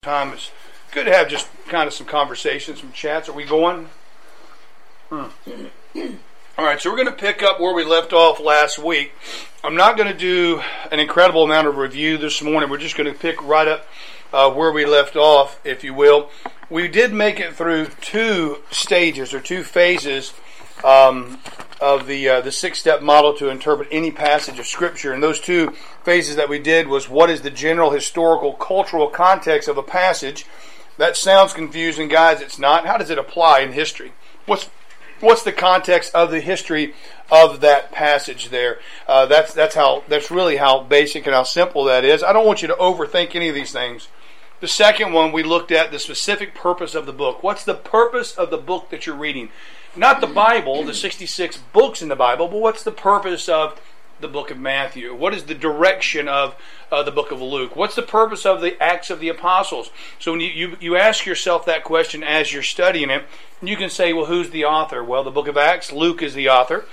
Time. It's good to have just kind of some conversations, some chats. Are we going? All right, so we're going to pick up where we left off last week. I'm not going to do an incredible amount of review this morning. We're just going to pick right up where we left off, if you will. We did make it through two stages or two phases of the six-step model to interpret any passage of Scripture. And those two phases that we did was, what is the general historical, cultural context of a passage? That sounds confusing, guys. It's not. How does it apply in history? What's the context of the history of that passage there? That's really how basic and how simple that is. I don't want you to overthink any of these things. The second one, we looked at the specific purpose of the book. What's the purpose of the book that you're reading? Not the Bible, the 66 books in the Bible, but what's the purpose of the book of Matthew? What is the direction of the book of Luke? What's the purpose of the Acts of the Apostles? So when you ask yourself that question as you're studying it, you can say, well, who's the author? Well, the book of Acts, Luke is the author.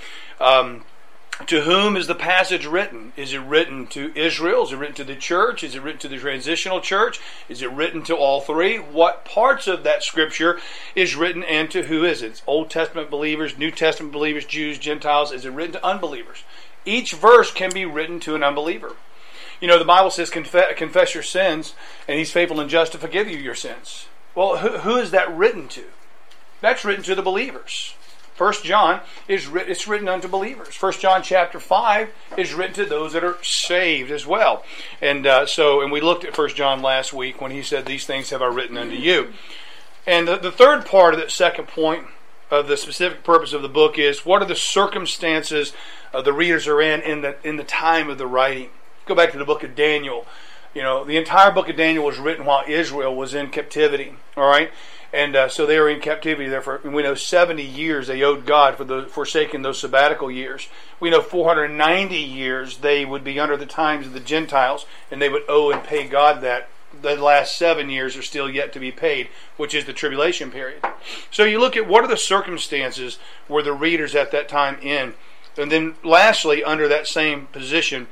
To whom is the passage written? Is it written to Israel? Is it written to the church? Is it written to the transitional church? Is it written to all three? What parts of that scripture is written, and to who is it? It's Old Testament believers, New Testament believers, Jews, Gentiles. Is it written to unbelievers? Each verse can be written to an unbeliever. You know, the Bible says, confess your sins, and He's faithful and just to forgive you your sins. Well, who is that written to? That's written to the believers. 1 John it's written unto believers. 1 John chapter 5 is written to those that are saved as well. And we looked at 1 John last week when he said, these things have I written unto you. And the third part of that second point of the specific purpose of the book is, what are the circumstances the readers are in the time of the writing? Go back to the book of Daniel. You know, the entire book of Daniel was written while Israel was in captivity. All right? And so they were in captivity there for, we know, 70 years they owed God for forsaking those sabbatical years. We know 490 years they would be under the times of the Gentiles, and they would owe and pay God that. The last 7 years are still yet to be paid, which is the tribulation period. So you look at what are the circumstances were the readers at that time in. And then lastly, under that same position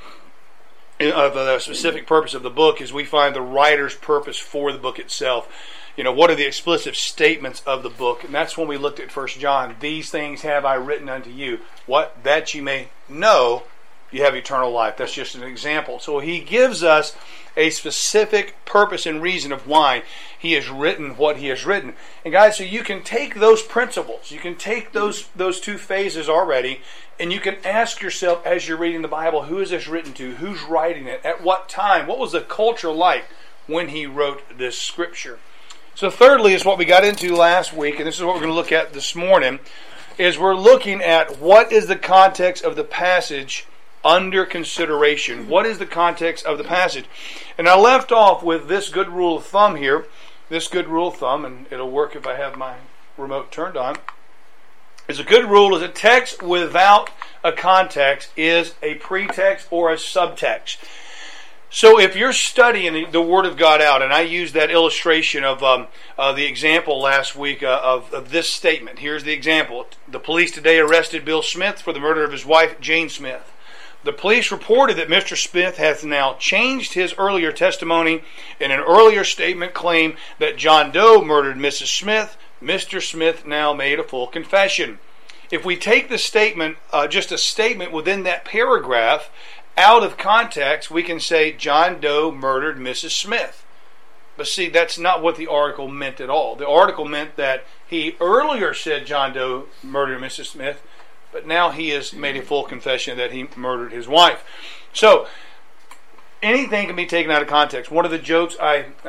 of the specific purpose of the book, is we find the writer's purpose for the book itself. You know, what are the explicit statements of the book? And that's when we looked at 1 John. These things have I written unto you. What? That you may know you have eternal life. That's just an example. So he gives us a specific purpose and reason of why he has written what he has written. And guys, so you can take those principles, you can take those two phases already, and you can ask yourself as you're reading the Bible, who is this written to? Who's writing it? At what time? What was the culture like when he wrote this scripture? So thirdly is what we got into last week, and this is what we're going to look at this morning, is we're looking at what is the context of the passage under consideration. What is the context of the passage? And I left off with this good rule of thumb here. This good rule of thumb, and it'll work if I have my remote turned on, is a good rule is a text without a context is a pretext or a subtext. So if you're studying the Word of God out, and I used that illustration of the example last week of this statement. Here's the example. The police today arrested Bill Smith for the murder of his wife, Jane Smith. The police reported that Mr. Smith has now changed his earlier testimony. In an earlier statement claimed that John Doe murdered Mrs. Smith. Mr. Smith now made a full confession. If we take the statement, just a statement within that paragraph, out of context, we can say John Doe murdered Mrs. Smith. But see, that's not what the article meant at all. The article meant that he earlier said John Doe murdered Mrs. Smith, but now he has made a full confession that he murdered his wife. So, anything can be taken out of context. One of the jokes,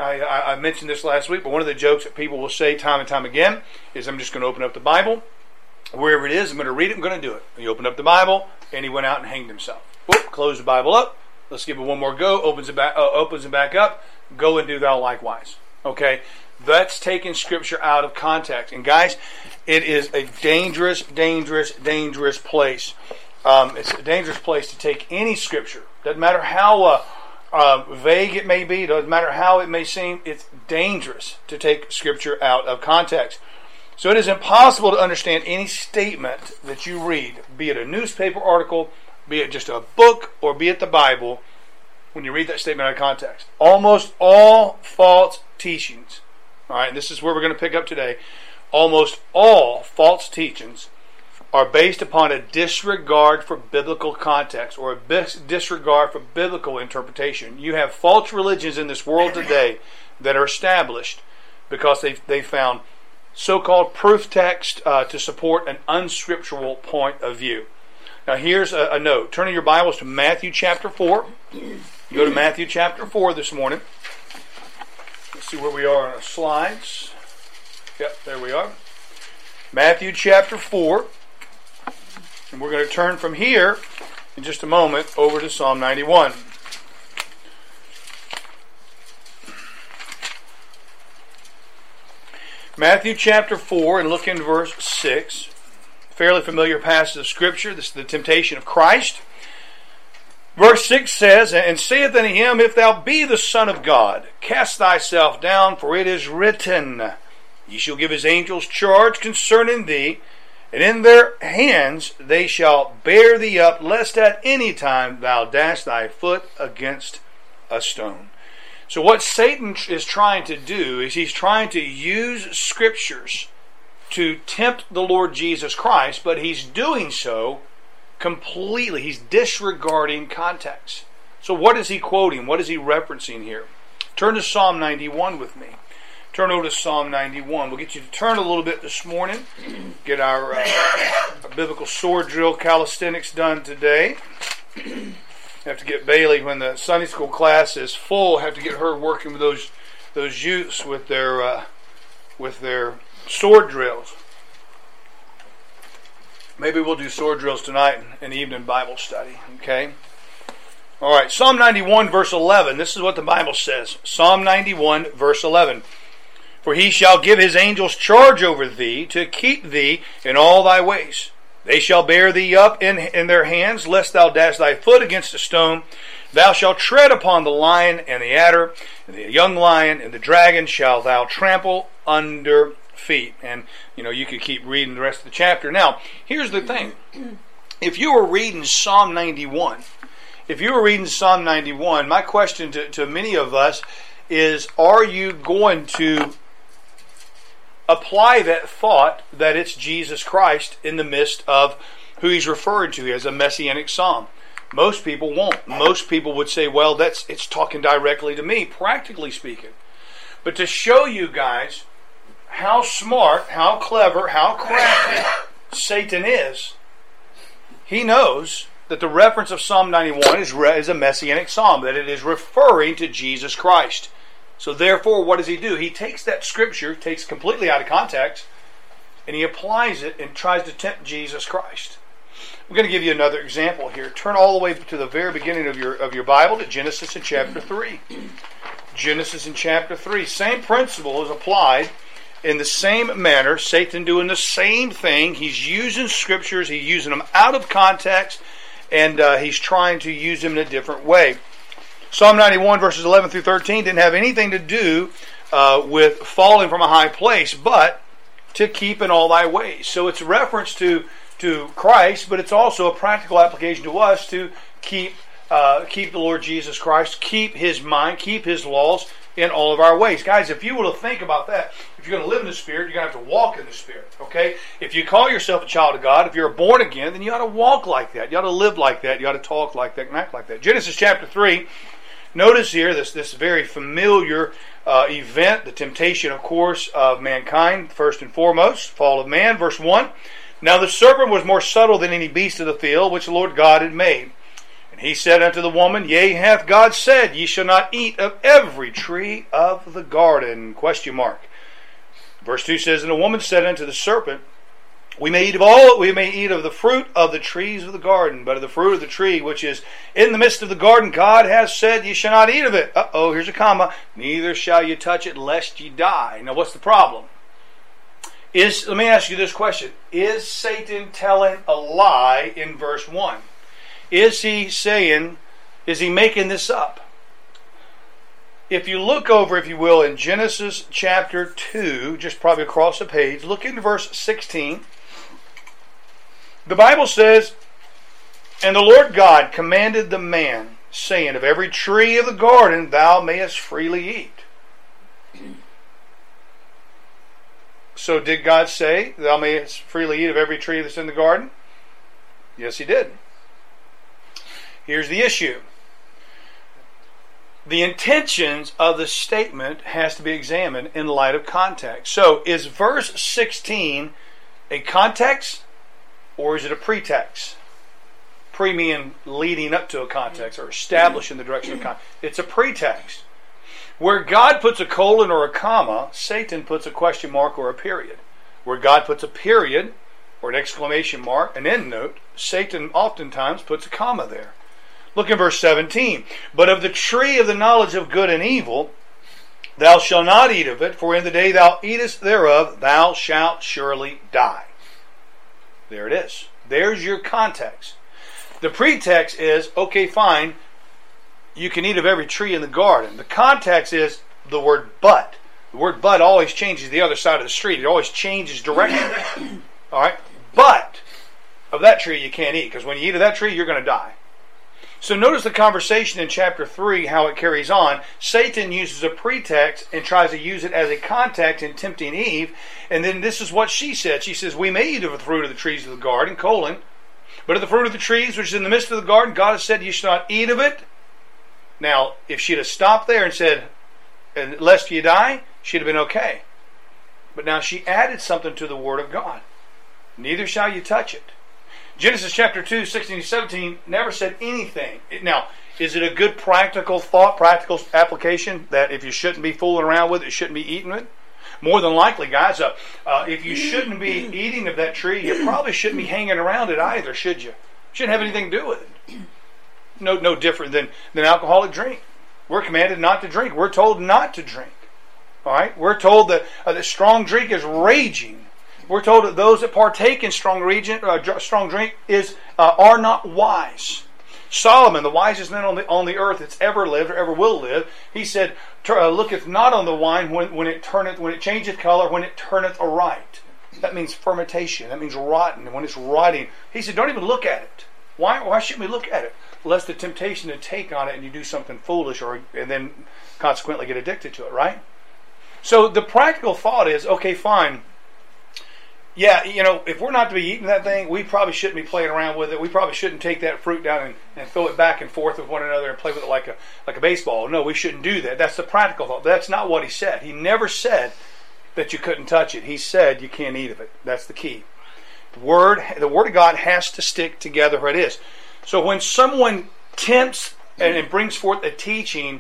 I mentioned this last week, but one of the jokes that people will say time and time again is, I'm just going to open up the Bible. Wherever it is, I'm going to read it, I'm going to do it. He opened up the Bible, and he went out and hanged himself. Whoop, close the Bible up. Let's give it one more go. Opens it back up. Go and do thou likewise. Okay? That's taking Scripture out of context. And guys, it is a dangerous, dangerous, dangerous place. It's a dangerous place to take any Scripture. Doesn't matter how vague it may be. Doesn't matter how it may seem. It's dangerous to take Scripture out of context. So it is impossible to understand any statement that you read, be it a newspaper article, be it just a book, or be it the Bible, when you read that statement out of context. Almost all false teachings, all right, and this is where we're going to pick up today, almost all false teachings are based upon a disregard for biblical context or a disregard for biblical interpretation. You have false religions in this world today that are established because they found so-called proof text to support an unscriptural point of view. Now here's a note. Turning your Bibles to Matthew chapter 4. Go to Matthew chapter 4 this morning. Let's see where we are on our slides. Yep, there we are. Matthew chapter 4. And we're going to turn from here in just a moment over to Psalm 91. Matthew chapter 4, and look in verse 6. Fairly familiar passage of Scripture. This is the temptation of Christ. Verse 6 says, And saith unto him, If thou be the Son of God, cast thyself down, for it is written, He shall give his angels charge concerning thee, and in their hands they shall bear thee up, lest at any time thou dash thy foot against a stone. So what Satan is trying to do is he's trying to use Scriptures to tempt the Lord Jesus Christ, but he's doing so completely. He's disregarding context. So what is he quoting? What is he referencing here? Turn to Psalm 91 with me. Turn over to Psalm 91. We'll get you to turn a little bit this morning. Get our biblical sword drill calisthenics done today. Have to get Bailey, when the Sunday school class is full, have to get her working with those youths with their sword drills. Maybe we'll do sword drills tonight in the evening Bible study. Okay? All right, Psalm 91 verse 11. This is what the Bible says. Psalm 91 verse 11. For he shall give his angels charge over thee, to keep thee in all thy ways. They shall bear thee up in their hands, lest thou dash thy foot against a stone. Thou shalt tread upon the lion and the adder, and the young lion and the dragon shall thou trample under feet. And, you could keep reading the rest of the chapter. Now, here's the thing. If you were reading Psalm 91, my question to many of us is, are you going to apply that thought that it's Jesus Christ in the midst of who he's referring to as a messianic psalm? Most people won't. Most people would say, well, it's talking directly to me, practically speaking. But to show you guys how smart, how clever, how crafty Satan is, he knows that the reference of Psalm 91 is a messianic psalm, that it is referring to Jesus Christ. So therefore, what does he do? He takes that scripture, takes completely out of context, and he applies it and tries to tempt Jesus Christ. I'm going to give you another example here. Turn all the way to the very beginning of your Bible, to Genesis in chapter 3. Genesis in chapter 3. Same principle is applied in the same manner. Satan doing the same thing. He's using scriptures. He's using them out of context, and he's trying to use them in a different way. Psalm 91 verses 11 through 13 didn't have anything to do with falling from a high place, but to keep in all thy ways. So it's a reference to Christ, but it's also a practical application to us to keep the Lord Jesus Christ, keep his mind, keep his laws in all of our ways. Guys, if you were to think about that, if you're going to live in the Spirit, you're going to have to walk in the Spirit. Okay? If you call yourself a child of God, if you're born again, then you ought to walk like that. You ought to live like that. You ought to talk like that and act like that. Genesis chapter 3. Notice here this very familiar event, the temptation, of course, of mankind, first and foremost, fall of man. Verse 1, Now the serpent was more subtle than any beast of the field, which the Lord God had made. And he said unto the woman, Yea, hath God said, Ye shall not eat of every tree of the garden? ? Verse 2 says, And the woman said unto the serpent, We may eat of the fruit of the trees of the garden, but of the fruit of the tree which is in the midst of the garden, God has said, Ye shall not eat of it. Here's a comma. Neither shall you touch it, lest ye die. Now, what's the problem? Let me ask you this question. Is Satan telling a lie in verse 1? Is he making this up? If you look over, if you will, in Genesis chapter 2, just probably across the page, look into verse 16. The Bible says, And the Lord God commanded the man, saying, Of every tree of the garden thou mayest freely eat. So did God say, thou mayest freely eat of every tree that's in the garden? Yes, He did. Here's the issue. The intentions of the statement has to be examined in light of context. So is verse 16 a context or is it a pretext? Pre meaning leading up to a context or establishing the direction of context. It's a pretext. Where God puts a colon or a comma, Satan puts a question mark or a period. Where God puts a period or an exclamation mark, an end note, Satan oftentimes puts a comma there. Look in verse 17. But of the tree of the knowledge of good and evil, thou shalt not eat of it, for in the day thou eatest thereof, thou shalt surely die. There it is. There's your context. The pretext is, okay, fine, you can eat of every tree in the garden. The context is the word but. The word but always changes the other side of the street. It always changes direction. All right? But of that tree you can't eat, because when you eat of that tree, you're going to die. So notice the conversation in chapter 3, how it carries on. Satan uses a pretext and tries to use it as a context in tempting Eve. And then this is what she said. She says, we may eat of the fruit of the trees of the garden, colon, but of the fruit of the trees which is in the midst of the garden, God has said, you shall not eat of it. Now, if she'd have stopped there and said, lest you die, she'd have been okay. But now she added something to the Word of God. Neither shall you touch it. Genesis chapter 2, 16 to 17 never said anything. Now, is it a good practical thought, practical application that if you shouldn't be fooling around with it, you shouldn't be eating it? More than likely, guys, if you shouldn't be eating of that tree, you probably shouldn't be hanging around it either, should you? Shouldn't have anything to do with it. No different than alcoholic drink. We're commanded not to drink. We're told not to drink. All right? We're told that strong drink is raging. We're told that those that partake in strong drink are not wise. Solomon, the wisest man on the earth that's ever lived or ever will live, he said, "Looketh not on the wine when it changeth color, when it turneth aright." That means fermentation. That means rotten. When it's rotting, he said, "Don't even look at it." Why shouldn't we look at it? Lest the temptation to take on it and you do something foolish and then consequently get addicted to it, right? So the practical thought is, okay, fine. Yeah, if we're not to be eating that thing, we probably shouldn't be playing around with it. We probably shouldn't take that fruit down and throw it back and forth with one another and play with it like a baseball. No, we shouldn't do that. That's the practical thought. That's not what he said. He never said that you couldn't touch it. He said you can't eat of it. That's the key. The Word of God has to stick together where it is. So when someone tempts and brings forth a teaching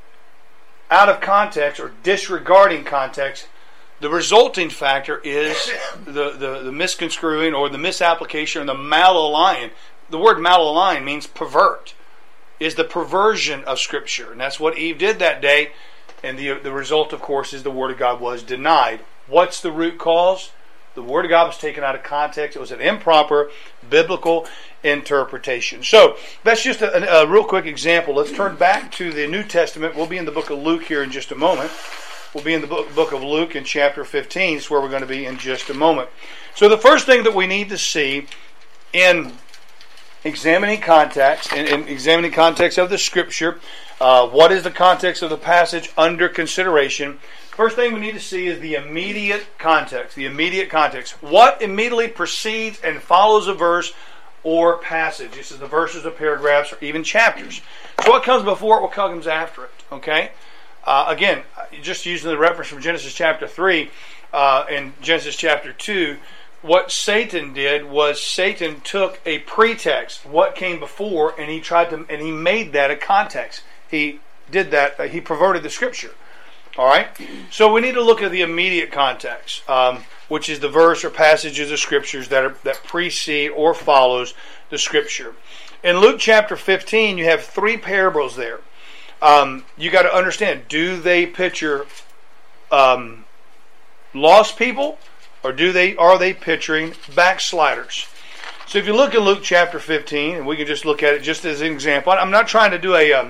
out of context or disregarding context, the resulting factor is the misconstruing or the misapplication or the malalign. The word malalign means pervert. Is the perversion of Scripture. And that's what Eve did that day. And the result, of course, is the Word of God was denied. What's the root cause? The Word of God was taken out of context. It was an improper biblical interpretation. So that's just a real quick example. Let's turn back to the New Testament. We'll be in the book of Luke here in just a moment. We'll be in the book of Luke in chapter 15. It's where we're going to be in just a moment. So the first thing that we need to see in examining context, in examining context of the Scripture, what is the context of the passage under consideration? First thing we need to see is the immediate context. The immediate context. What immediately precedes and follows a verse or passage? This is the verses or paragraphs or even chapters. So what comes before it, what comes after it? Okay? Again, just using the reference from Genesis chapter 3 and Genesis chapter 2, what Satan did was Satan took a pretext, what came before, and he made that a context. He did that. He perverted the Scripture. All right? So we need to look at the immediate context, which is the verse or passages of Scriptures that precede or follows the Scripture. In Luke chapter 15, you have 3 parables there. You got to understand, do they picture lost people, or are they picturing backsliders? So if you look at Luke chapter 15, and we can just look at it just as an example. I'm not trying to do a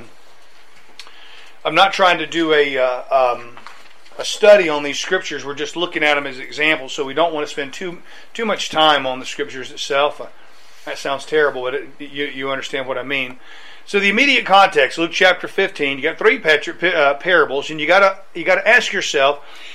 study on these scriptures. We're just looking at them as examples, so we don't want to spend too much time on the scriptures itself. That sounds terrible, but you understand what I mean. So the immediate context, Luke chapter 15, you got 3 parables, and you got to ask yourself,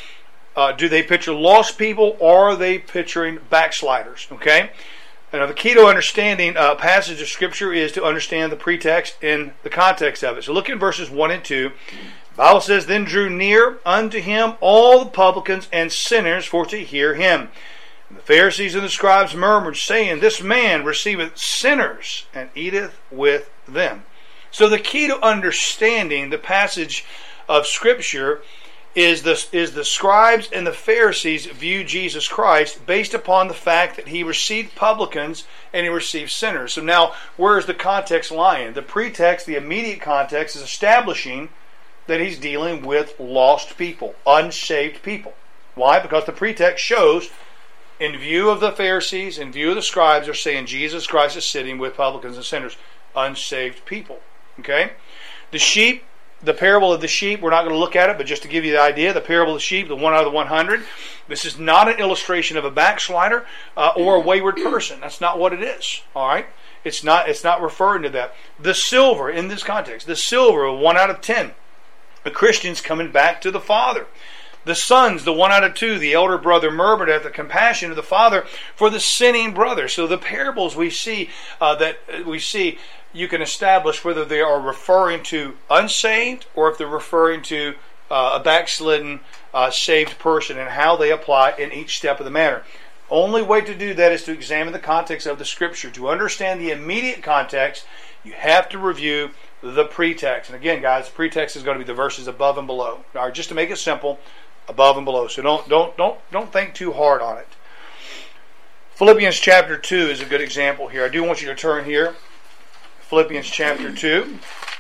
Do they picture lost people, or are they picturing backsliders? Okay? Now, the key to understanding a passage of Scripture is to understand the pretext and the context of it. So look at verses 1 and 2. The Bible says, Then drew near unto him all the publicans and sinners for to hear him. And the Pharisees and the scribes murmured, saying, This man receiveth sinners and eateth with them. So the key to understanding the passage of Scripture is the scribes and the Pharisees view Jesus Christ based upon the fact that he received publicans and he received sinners. So now, where is the context lying? The pretext, the immediate context, is establishing that he's dealing with lost people, unsaved people. Why? Because the pretext shows, in view of the Pharisees, in view of the scribes, are saying Jesus Christ is sitting with publicans and sinners, unsaved people. Okay? The parable of the sheep, we're not going to look at it, but just to give you the idea, the parable of the sheep, the one out of the 100, this is not an illustration of a backslider or a wayward person. That's not what it is. All right? It's not referring to that. The silver, in this context, the silver, 1 out of 10, the Christians coming back to the Father. The sons, the 1 out of 2, the elder brother murmured at the compassion of the father for the sinning brother. So the parables we see you can establish whether they are referring to unsaved or if they're referring to a backslidden, saved person, and how they apply in each step of the matter. Only way to do that is to examine the context of the Scripture. To understand the immediate context, you have to review the pretext. And again, guys, the pretext is going to be the verses above and below. All right, just to make it simple, above and below. So don't think too hard on it. Philippians chapter 2 is a good example here. I do want you to turn here. Philippians chapter 2.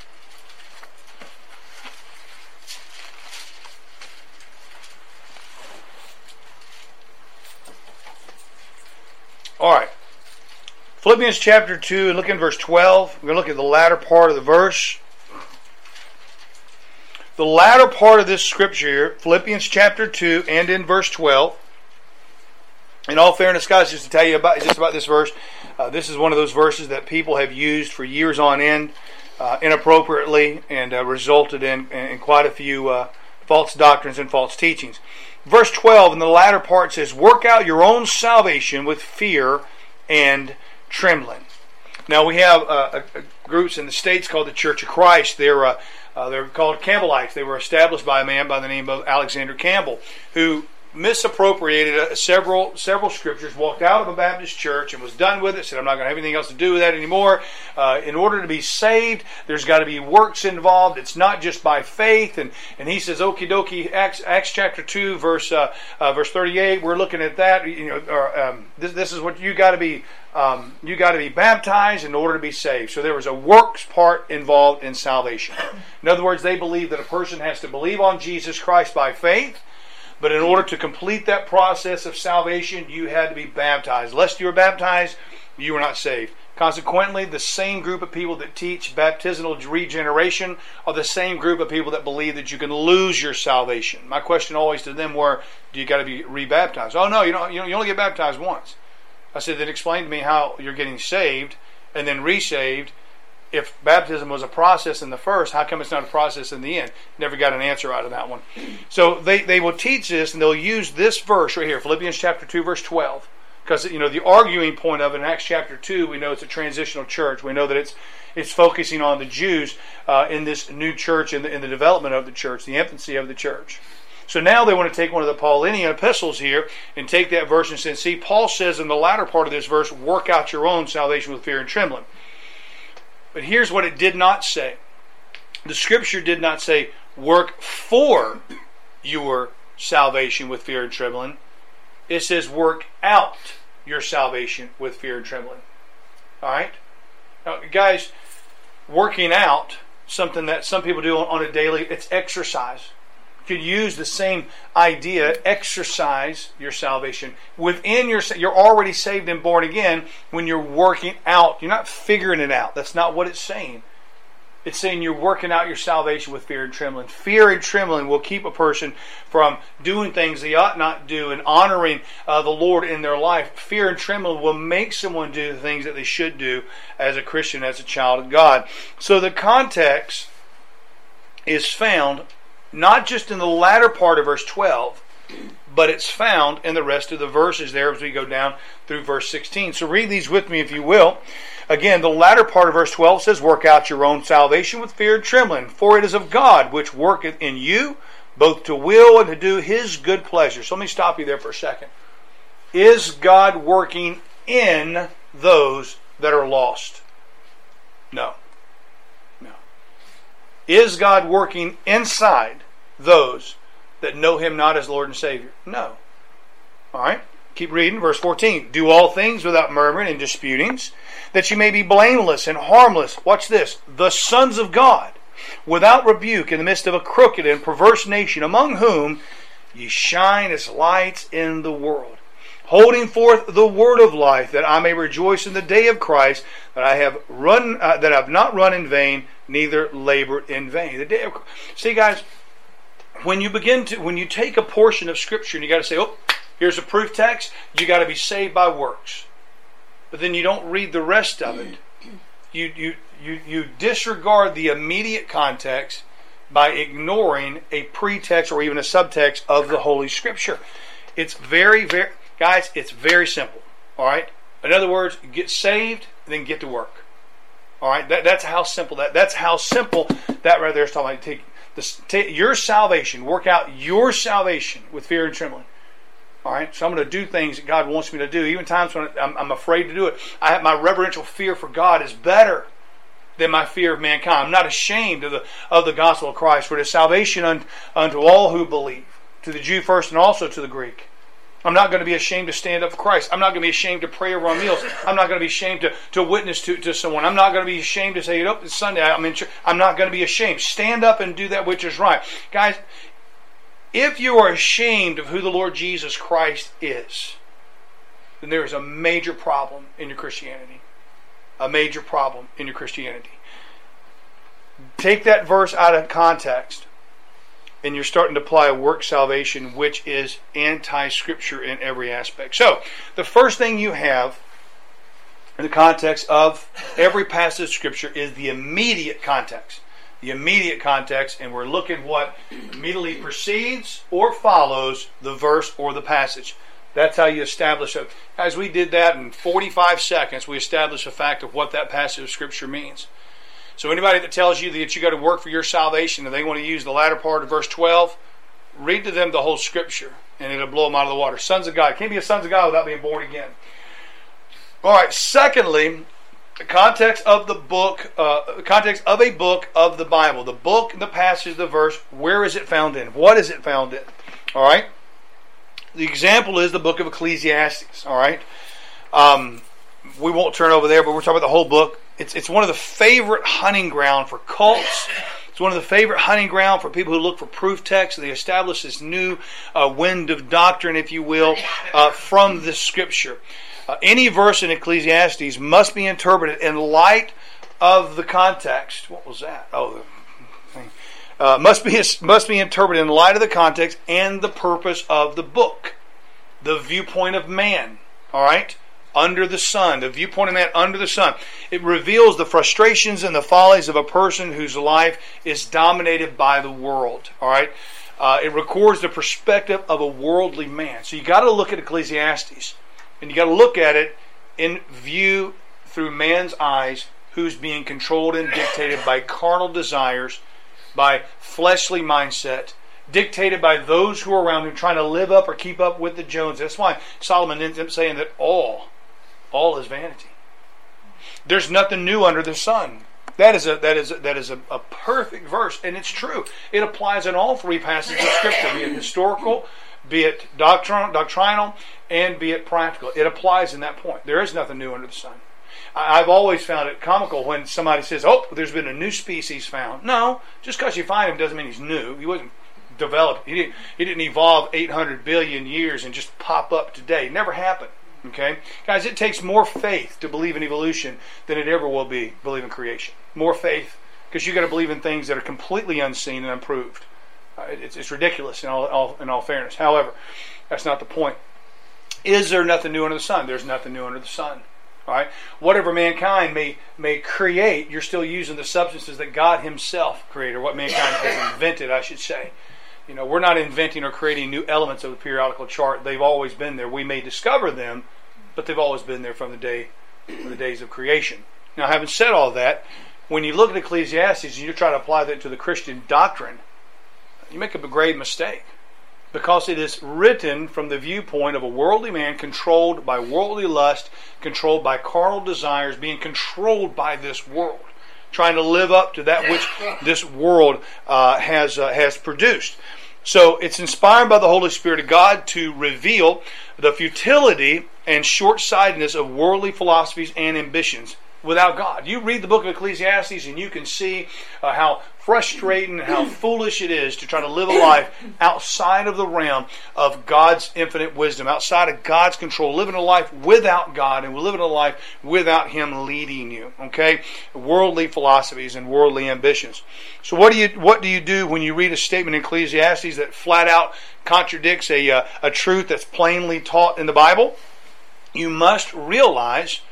All right. Philippians chapter 2, and look in verse 12. We're going to look at the latter part of the verse. The latter part of this scripture here, Philippians chapter 2 and in verse 12. In all fairness, guys, just to tell you about this verse, this is one of those verses that people have used for years on end inappropriately and resulted in quite a few false doctrines and false teachings. Verse 12 in the latter part says, Work out your own salvation with fear and trembling. Now we have groups in the States called the Church of Christ. They're called Campbellites. They were established by a man by the name of Alexander Campbell, who misappropriated several scriptures, walked out of a Baptist church and was done with it, said, I'm not going to have anything else to do with that anymore. In order to be saved, there's got to be works involved. It's not just by faith. And he says, okie dokie, Acts chapter 2, verse 38, we're looking at that. This is what you got to be. You got to be baptized in order to be saved. So there was a works part involved in salvation. In other words, they believe that a person has to believe on Jesus Christ by faith. But in order to complete that process of salvation, you had to be baptized. Lest you were baptized, you were not saved. Consequently, the same group of people that teach baptismal regeneration are the same group of people that believe that you can lose your salvation. My question always to them were, do you got to be rebaptized? Oh no, you only get baptized once. I said, then explain to me how you're getting saved and then resaved. If baptism was a process in the first, how come it's not a process in the end? Never got an answer out of that one. So they will teach this, and they'll use this verse right here, Philippians chapter 2, verse 12. Because the arguing point of it in Acts chapter 2, we know it's a transitional church. We know that it's focusing on the Jews in this new church, in the development of the church, the infancy of the church. So now they want to take one of the Paulinian epistles here and take that verse and say, see, Paul says in the latter part of this verse, work out your own salvation with fear and trembling. But here's what it did not say. The Scripture did not say, work for your salvation with fear and trembling. It says, work out your salvation with fear and trembling. All right? Now, guys, working out, something that some people do on a daily, it's exercise. You could use the same idea, exercise your salvation. You're already saved and born again when you're working out. You're not figuring it out. That's not what it's saying. It's saying you're working out your salvation with fear and trembling. Fear and trembling will keep a person from doing things they ought not do and honoring the Lord in their life. Fear and trembling will make someone do the things that they should do as a Christian, as a child of God. So the context is found not just in the latter part of verse 12, but it's found in the rest of the verses there as we go down through verse 16. So read these with me if you will. Again, the latter part of verse 12 says, work out your own salvation with fear and trembling, for it is of God which worketh in you, both to will and to do His good pleasure. So let me stop you there for a second. Is God working in those that are lost? No. No. Is God working inside those that know Him not as Lord and Savior? No. All right. Keep reading. Verse 14. Do all things without murmuring and disputings, that you may be blameless and harmless. Watch this. The sons of God, without rebuke in the midst of a crooked and perverse nation, among whom ye shine as lights in the world, holding forth the word of life, that I may rejoice in the day of Christ, that I have not run in vain, neither labored in vain. The day of, see, guys, when you take a portion of Scripture and you got to say, oh, here's a proof text, you got to be saved by works. But then you don't read the rest of it. You disregard the immediate context by ignoring a pretext or even a subtext of the Holy Scripture. It's very, very, guys, it's very simple. All right? In other words, get saved, then get to work. All right? That's how simple that's how simple that right there is talking about. Take your salvation, work out your salvation with fear and trembling. All right, so I'm going to do things that God wants me to do. Even times when I'm afraid to do it, I have my reverential fear for God is better than my fear of mankind. I'm not ashamed of the gospel of Christ, for it is salvation unto all who believe, to the Jew first and also to the Greek. I'm not going to be ashamed to stand up for Christ. I'm not going to be ashamed to pray over our meals. I'm not going to be ashamed to witness to someone. I'm not going to be ashamed to say, you know, it's Sunday, I'm in church. I'm not going to be ashamed. Stand up and do that which is right. Guys, if you are ashamed of who the Lord Jesus Christ is, then there is a major problem in your Christianity. A major problem in your Christianity. Take that verse out of context, and you're starting to apply a work salvation which is anti-Scripture in every aspect. So, the first thing you have in the context of every passage of Scripture is the immediate context. The immediate context, and we're looking what immediately precedes or follows the verse or the passage. That's how you establish it. Guys, we did that in 45 seconds. We established the fact of what that passage of Scripture means. So anybody that tells you that you got to work for your salvation and they want to use the latter part of verse 12, read to them the whole Scripture and it'll blow them out of the water. Sons of God. Can't be a sons of God without being born again. All right, secondly, the context of the book, context of a book of the Bible. The book, the passage, the verse, where is it found in? What is it found in? All right? The example is the book of Ecclesiastes. All right? We won't turn over there, but we're talking about the whole book. It's one of the favorite hunting ground for cults. It's one of the favorite hunting ground for people who look for proof texts. They establish this new wind of doctrine, if you will, from this Scripture. Any verse in Ecclesiastes must be interpreted in light of the context. What was that? Oh, must be interpreted in light of the context and the purpose of the book. The viewpoint of man. All right? Under the sun. The viewpoint of man under the sun. It reveals the frustrations and the follies of a person whose life is dominated by the world. All right? It records the perspective of a worldly man. So you got to look at Ecclesiastes. And you got to look at it in view through man's eyes, who's being controlled and dictated by carnal desires, by fleshly mindset, dictated by those who are around him trying to live up or keep up with the Joneses. That's why Solomon ends up saying that all is vanity. There's nothing new under the sun. That is a perfect verse, and it's true. It applies in all three passages of Scripture, be it historical, be it doctrinal, and be it practical. It applies in that point. There is nothing new under the sun. I've always found it comical when somebody says, oh, there's been a new species found. No, just because you find him doesn't mean he's new. He wasn't developed. He didn't evolve 800 billion years and just pop up today. It never happened. Okay? Guys, it takes more faith to believe in evolution than it ever will believe in creation. More faith, because you got to believe in things that are completely unseen and unproved. It's ridiculous in all fairness. However, that's not the point. Is there nothing new under the sun? There's nothing new under the sun. All right? Whatever mankind may create, you're still using the substances that God Himself created, or what mankind has invented, I should say. We're not inventing or creating new elements of the periodical chart. They've always been there. We may discover them, but they've always been there from the days of creation. Now, having said all that, when you look at Ecclesiastes and you try to apply that to the Christian doctrine, you make a grave mistake, because it is written from the viewpoint of a worldly man controlled by worldly lust, controlled by carnal desires, being controlled by this world, trying to live up to that which this world has produced. So it's inspired by the Holy Spirit of God to reveal the futility and short-sightedness of worldly philosophies and ambitions without God. You read the book of Ecclesiastes and you can see how frustrating and how foolish it is to try to live a life outside of the realm of God's infinite wisdom, outside of God's control, living a life without God and living a life without Him leading you. Okay? Worldly philosophies and worldly ambitions. So what do you do when you read a statement in Ecclesiastes that flat out contradicts a truth that's plainly taught in the Bible? You must realize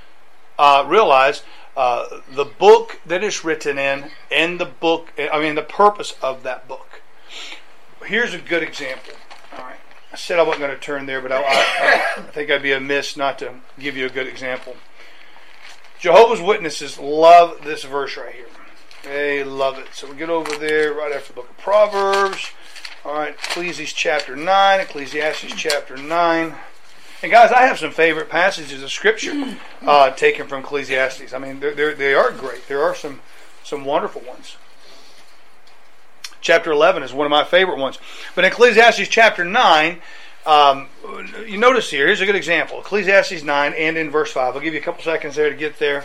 the book that it's written in, and the purpose of that book. Here's a good example. All right, I said I wasn't going to turn there, but I think I'd be amiss not to give you a good example. Jehovah's Witnesses love this verse right here. They love it. So we get over there right after the book of Proverbs. All right, Ecclesiastes chapter 9. And guys, I have some favorite passages of Scripture taken from Ecclesiastes. I mean, they are great. There are some wonderful ones. Chapter 11 is one of my favorite ones. But in Ecclesiastes chapter 9, you notice here's a good example. Ecclesiastes 9 and in verse 5. I'll give you a couple seconds there to get there.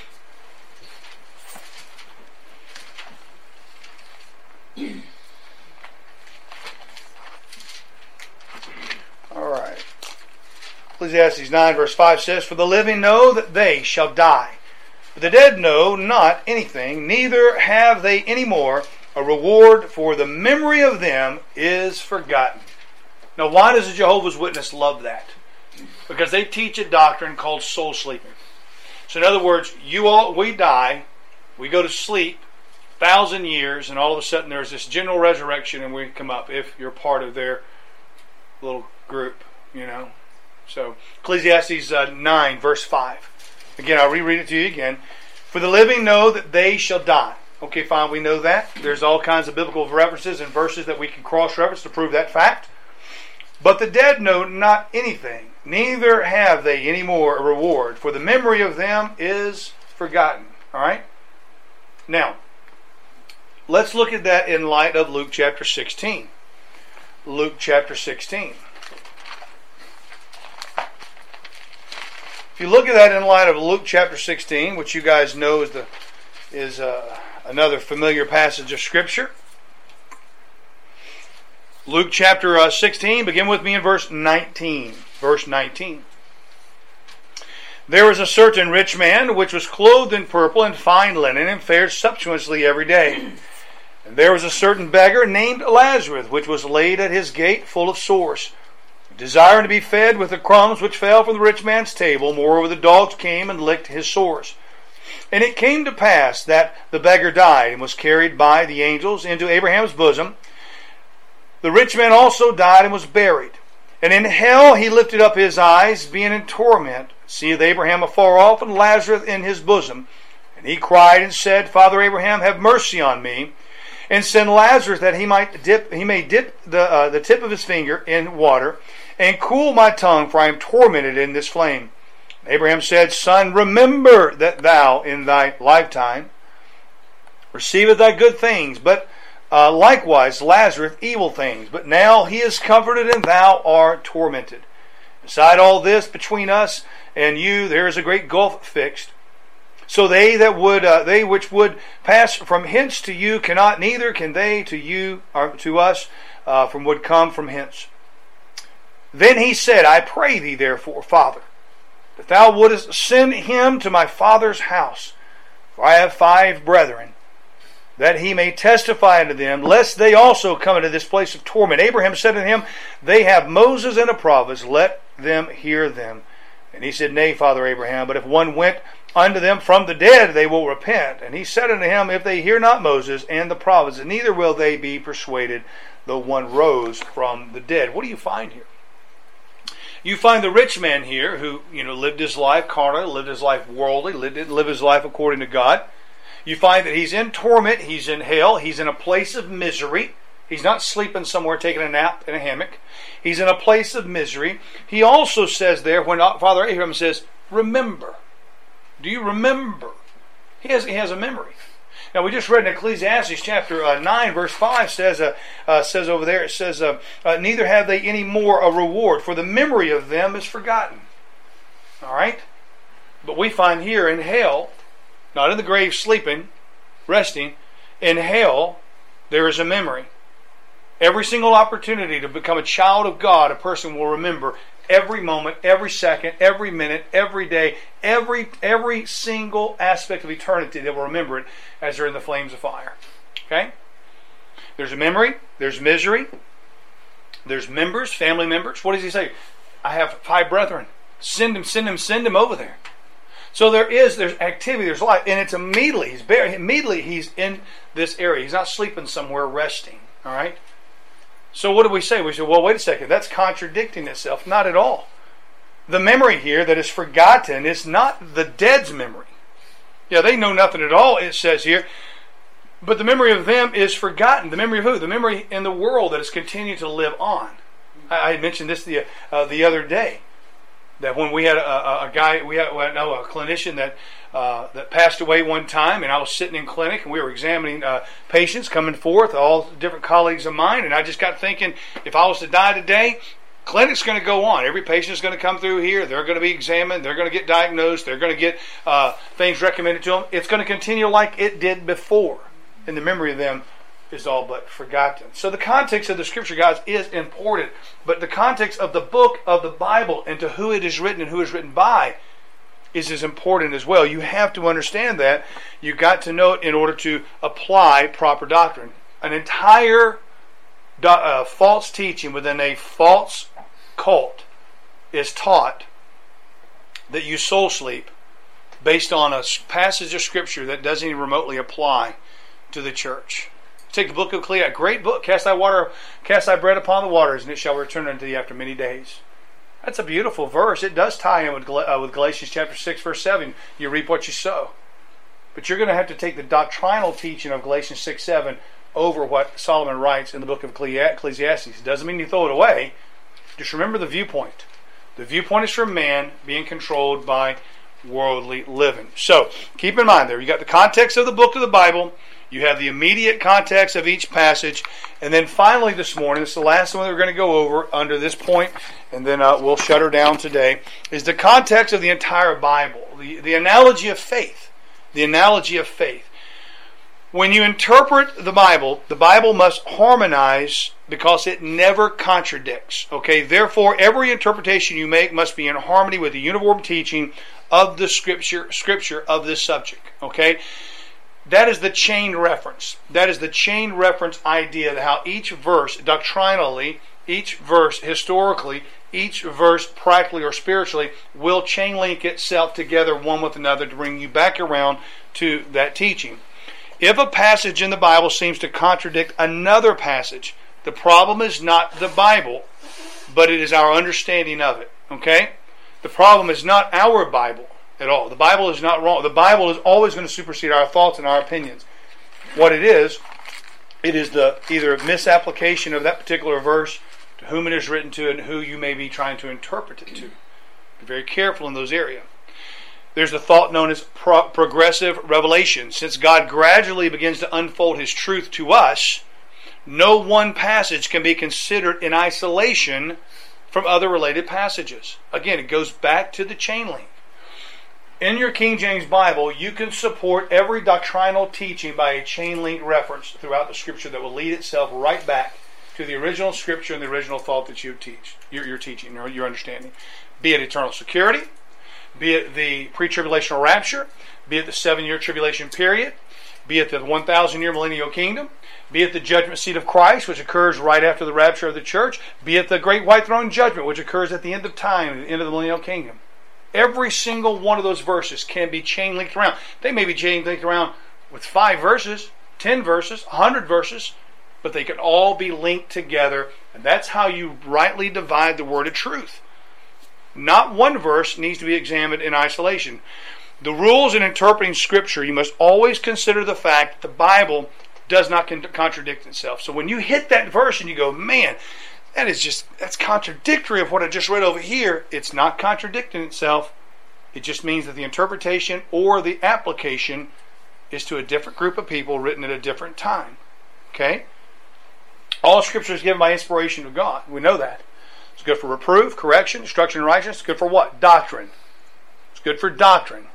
All right. Ecclesiastes 9 verse 5 says, "For the living know that they shall die, but the dead know not anything, neither have they any more a reward, for the memory of them is forgotten." Now, why does the Jehovah's Witness love that? Because they teach a doctrine called soul sleeping. So in other words, we die, we go to sleep 1,000 years, and all of a sudden there's this general resurrection and we come up, if you're part of their little group, So, Ecclesiastes 9, verse 5. Again, I'll reread it to you again. "For the living know that they shall die." Okay, fine, we know that. There's all kinds of biblical references and verses that we can cross-reference to prove that fact. "But the dead know not anything, neither have they any more a reward, for the memory of them is forgotten." All right? Now, let's look at that in light of Luke chapter 16. Luke chapter 16. If you look at that in light of Luke chapter 16, which you guys know is another familiar passage of Scripture. Luke chapter 16, begin with me in verse 19. Verse 19. "There was a certain rich man, which was clothed in purple and fine linen, and fared sumptuously every day. And there was a certain beggar named Lazarus, which was laid at his gate, full of sores, desiring to be fed with the crumbs which fell from the rich man's table. Moreover, the dogs came and licked his sores. And it came to pass that the beggar died, and was carried by the angels into Abraham's bosom. The rich man also died and was buried. And in hell he lifted up his eyes, being in torment, seeth Abraham afar off, and Lazarus in his bosom. And he cried and said, Father Abraham, have mercy on me, and send Lazarus that he may dip the tip of his finger in water, and cool my tongue, for I am tormented in this flame. Abraham said, Son, remember that thou in thy lifetime receivest thy good things, but likewise Lazarus evil things. But now he is comforted, and thou art tormented. Beside all this, between us and you, there is a great gulf fixed. So they which would pass from hence to you cannot, neither can they to you or to us from would come from hence. Then he said, I pray thee therefore, Father, that thou wouldest send him to my father's house, for I have 5 brethren, that he may testify unto them, lest they also come into this place of torment. Abraham said unto him, They have Moses and the prophets, let them hear them. And he said, Nay, Father Abraham, but if one went unto them from the dead, they will repent. And he said unto him, if they hear not Moses and the prophets, neither will they be persuaded, though one rose from the dead. What do you find here? You find the rich man here who, lived his life carnally, lived his life worldly, didn't live his life according to God. You find that he's in torment, he's in hell, he's in a place of misery. He's not sleeping somewhere taking a nap in a hammock. He's in a place of misery. He also says there, when Father Abraham says, remember. Do you remember? He has a memory. Now, we just read in Ecclesiastes chapter 9, verse 5 says over there, it says, neither have they any more a reward, for the memory of them is forgotten. All right? But we find here in hell, not in the grave sleeping, resting, in hell, there is a memory. Every single opportunity to become a child of God, a person will remember every moment, every second, every minute, every day, every single aspect of eternity. They will remember it as they're in the flames of fire. Okay? There's a memory, there's misery, there's members, family members. What does he say? I have 5 brethren. Send them over there. So there's activity, there's life, and it's immediately he's in this area. He's not sleeping somewhere resting. All right? So what do we say? We say, well, wait a second, that's contradicting itself. Not at all. The memory here that is forgotten is not the dead's memory. Yeah, they know nothing at all, it says here. But the memory of them is forgotten. The memory of who? The memory in the world that is continuing to live on. I mentioned this the other day. That when we had a guy, a clinician that passed away one time, and I was sitting in clinic, and we were examining patients coming forth, all different colleagues of mine, and I just got thinking, if I was to die today, clinic's going to go on. Every patient is going to come through here. They're going to be examined. They're going to get diagnosed. They're going to get things recommended to them. It's going to continue like it did before, and the memory of them is all but forgotten. So the context of the Scripture, guys, is important. But the context of the book of the Bible and to who it is written and who it's written by is as important as well. You have to understand that. You've got to know it in order to apply proper doctrine. An entire false teaching within a false cult is taught that you soul sleep based on a passage of Scripture that doesn't even remotely apply to the church. Take the book of Ecclesiastes, great book. Cast thy bread upon the waters, and it shall return unto thee after many days. That's a beautiful verse. It does tie in with Galatians chapter 6, verse 7. You reap what you sow. But you're going to have to take the doctrinal teaching of Galatians 6, 7 over what Solomon writes in the book of Ecclesiastes. It doesn't mean you throw it away. Just remember the viewpoint. The viewpoint is from man being controlled by worldly living. So, keep in mind there, you got the context of the book of the Bible. You have the immediate context of each passage. And then finally this morning, this is the last one that we're going to go over under this point, and then we'll shut her down today, is the context of the entire Bible. The analogy of faith. The analogy of faith. When you interpret the Bible must harmonize because it never contradicts. Okay, therefore, every interpretation you make must be in harmony with the uniform teaching of the Scripture of this subject. Okay? That is the chain reference. That is the chain reference idea of how each verse doctrinally, each verse historically, each verse practically or spiritually will chain link itself together one with another to bring you back around to that teaching. If a passage in the Bible seems to contradict another passage, the problem is not the Bible, but it is our understanding of it. Okay? The problem is not our Bible at all. The Bible is not wrong. The Bible is always going to supersede our thoughts and our opinions. What it is the either misapplication of that particular verse to whom it is written to and who you may be trying to interpret it to. Be very careful in those areas. There's a thought known as progressive revelation. Since God gradually begins to unfold His truth to us, no one passage can be considered in isolation from other related passages. Again, it goes back to the chain link. In your King James Bible, you can support every doctrinal teaching by a chain link reference throughout the Scripture that will lead itself right back to the original Scripture and the original thought that you're teaching or your understanding. Be it eternal security, be it the pre-tribulational rapture, be it the 7-year tribulation period, be it the 1,000-year millennial kingdom, be it the judgment seat of Christ, which occurs right after the rapture of the church, be it the great white throne judgment, which occurs at the end of time, at the end of the millennial kingdom. Every single one of those verses can be chain linked around. They may be chain linked around with 5 verses, 10 verses, 100 verses, but they can all be linked together, and that's how you rightly divide the word of truth. Not one verse needs to be examined in isolation. The rules in interpreting Scripture, you must always consider the fact that the Bible does not contradict itself. So when you hit that verse and you go, man, that's contradictory of what I just read over here, it's not contradicting itself. It just means that the interpretation or the application is to a different group of people written at a different time. Okay? All Scripture is given by inspiration of God. We know that. It's good for reproof, correction, instruction in righteousness. It's good for what? Doctrine. It's good for doctrine.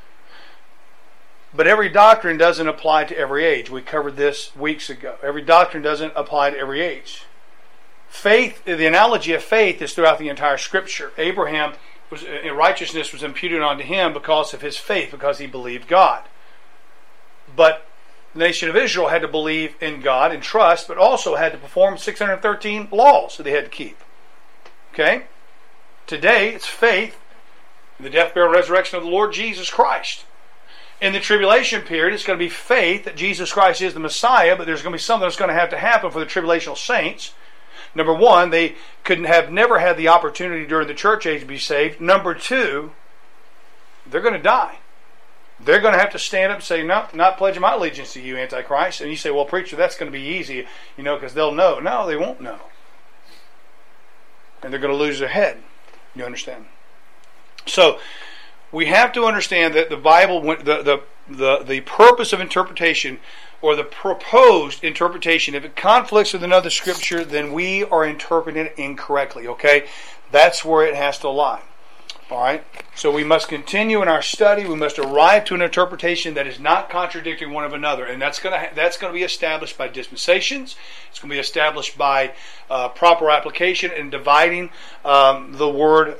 But every doctrine doesn't apply to every age. We covered this weeks ago. Every doctrine doesn't apply to every age. Faith, the analogy of faith is throughout the entire Scripture. Abraham, righteousness was imputed onto him because of his faith, because he believed God. But the nation of Israel had to believe in God and trust, but also had to perform 613 laws that they had to keep. Okay? Today, it's faith in the death, burial, and resurrection of the Lord Jesus Christ. In the tribulation period, it's going to be faith that Jesus Christ is the Messiah, but there's going to be something that's going to happen for the tribulational saints. Number one, they never had the opportunity during the church age to be saved. Number two, they're going to die. They're going to have to stand up and say, no, not pledging my allegiance to you, Antichrist. And you say, well, preacher, that's going to be easy, because they'll know. No, they won't know. And they're going to lose their head. You understand? So, we have to understand that the Bible, the purpose of interpretation, or the proposed interpretation, if it conflicts with another Scripture, then we are interpreting it incorrectly. Okay? That's where it has to lie. All right? So we must continue in our study. We must arrive to an interpretation that is not contradicting one of another, and that's going to be established by dispensations. It's going to be established by proper application and dividing the word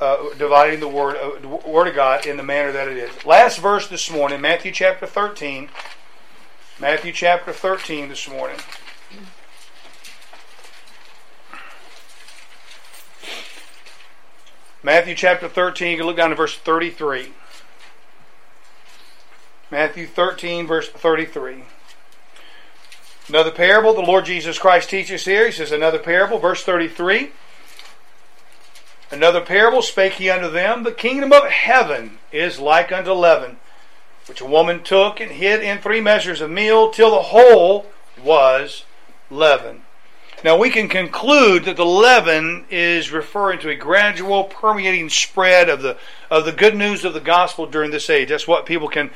of God in the manner that it is. Last verse this morning, Matthew chapter 13. Matthew chapter 13 this morning. Matthew chapter 13, you can look down to verse 33. Matthew 13, verse 33. Another parable the Lord Jesus Christ teaches here. He says, another parable, verse 33. Another parable spake he unto them, the kingdom of heaven is like unto leaven, which a woman took and hid in 3 measures of meal, till the whole was leavened. Now we can conclude that the leaven is referring to a gradual permeating spread of the good news of the gospel during this age. That's what people can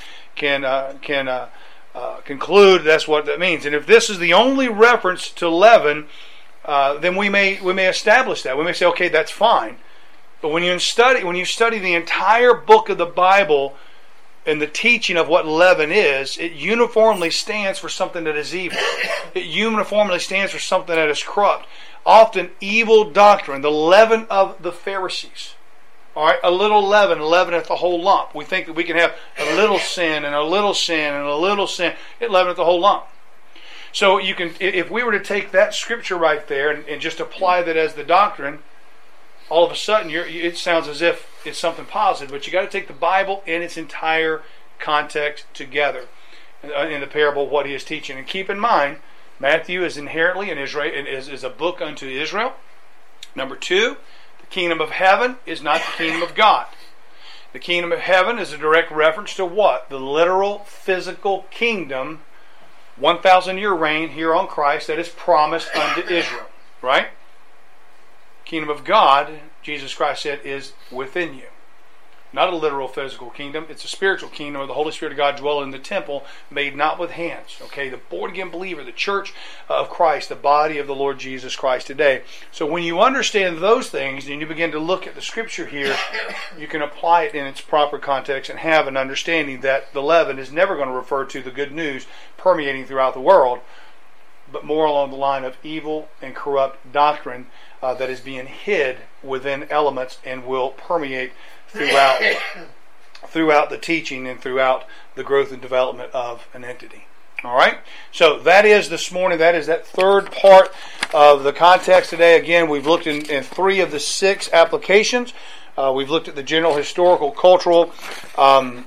conclude. That's what that means. And if this is the only reference to leaven, then we may establish that. We may say, okay, that's fine. But when you study the entire book of the Bible and the teaching of what leaven is, it uniformly stands for something that is evil. It uniformly stands for something that is corrupt. Often evil doctrine, the leaven of the Pharisees. All right, a little leaven leaveneth the whole lump. We think that we can have a little sin and a little sin and a little sin. It leaveneth the whole lump. So you can, if we were to take that scripture right there and just apply that as the doctrine, all of a sudden it sounds as if it's something positive, but you got to take the Bible in its entire context together in the parable of what he is teaching. And keep in mind, Matthew is inherently an Israel, is a book unto Israel. Number 2, the kingdom of heaven is not the kingdom of God. The kingdom of heaven is a direct reference to what? The literal, physical kingdom, 1,000-year reign here on Christ that is promised unto Israel. Right? Kingdom of God, Jesus Christ said, is within you. Not a literal physical kingdom. It's a spiritual kingdom where the Holy Spirit of God dwells in the temple made not with hands. Okay, the born-again believer, the church of Christ, the body of the Lord Jesus Christ today. So when you understand those things and you begin to look at the scripture here, you can apply it in its proper context and have an understanding that the leaven is never going to refer to the good news permeating throughout the world, but more along the line of evil and corrupt doctrine that is being hid within elements and will permeate throughout the teaching and throughout the growth and development of an entity. All right? So that is this morning, that is that third part of the context today. Again, we've looked in 3 of the 6 applications. We've looked at the general historical, cultural, and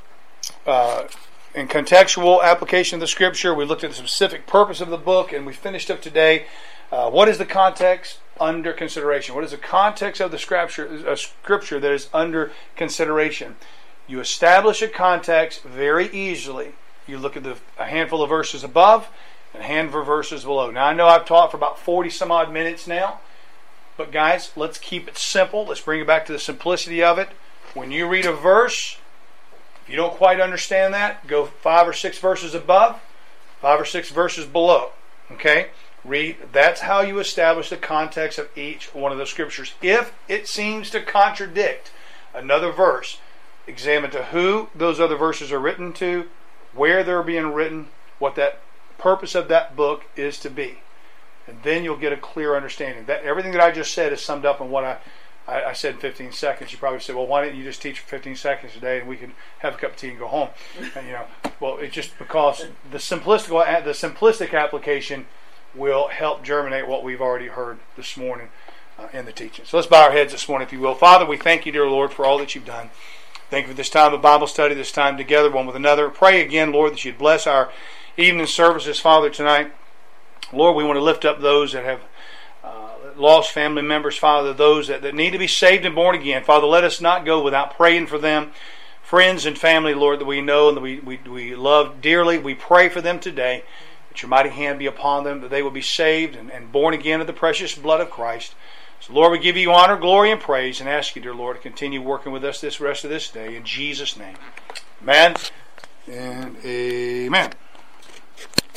contextual application of the Scripture. We looked at the specific purpose of the book, and we finished up today. What is the context under consideration? What is the context of the Scripture that is under consideration? You establish a context very easily. You look at a handful of verses above and a handful of verses below. Now, I know I've taught for about 40 some odd minutes now, but guys, let's keep it simple. Let's bring it back to the simplicity of it. When you read a verse, if you don't quite understand that, go 5 or 6 verses above, 5 or 6 verses below. Okay? Read. That's how you establish the context of each one of the Scriptures. If it seems to contradict another verse, examine to who those other verses are written to, where they're being written, what that purpose of that book is to be. And then you'll get a clear understanding. That everything that I just said is summed up in what I said in 15 seconds. You probably say, well, why didn't you just teach for 15 seconds a day and we can have a cup of tea and go home? And, well, it's just because the simplistic application will help germinate what we've already heard this morning in the teaching. So let's bow our heads this morning, if you will. Father, we thank you, dear Lord, for all that you've done. Thank you for this time of Bible study, this time together one with another. Pray again, Lord, that you'd bless our evening services, Father, tonight. Lord, we want to lift up those that have lost family members, Father, those that need to be saved and born again. Father, let us not go without praying for them. Friends and family, Lord, that we know and that we love dearly, we pray for them today. That your mighty hand be upon them, that they will be saved and born again of the precious blood of Christ. So, Lord, we give you honor, glory, and praise, and ask you, dear Lord, to continue working with us this rest of this day. In Jesus' name, amen and amen.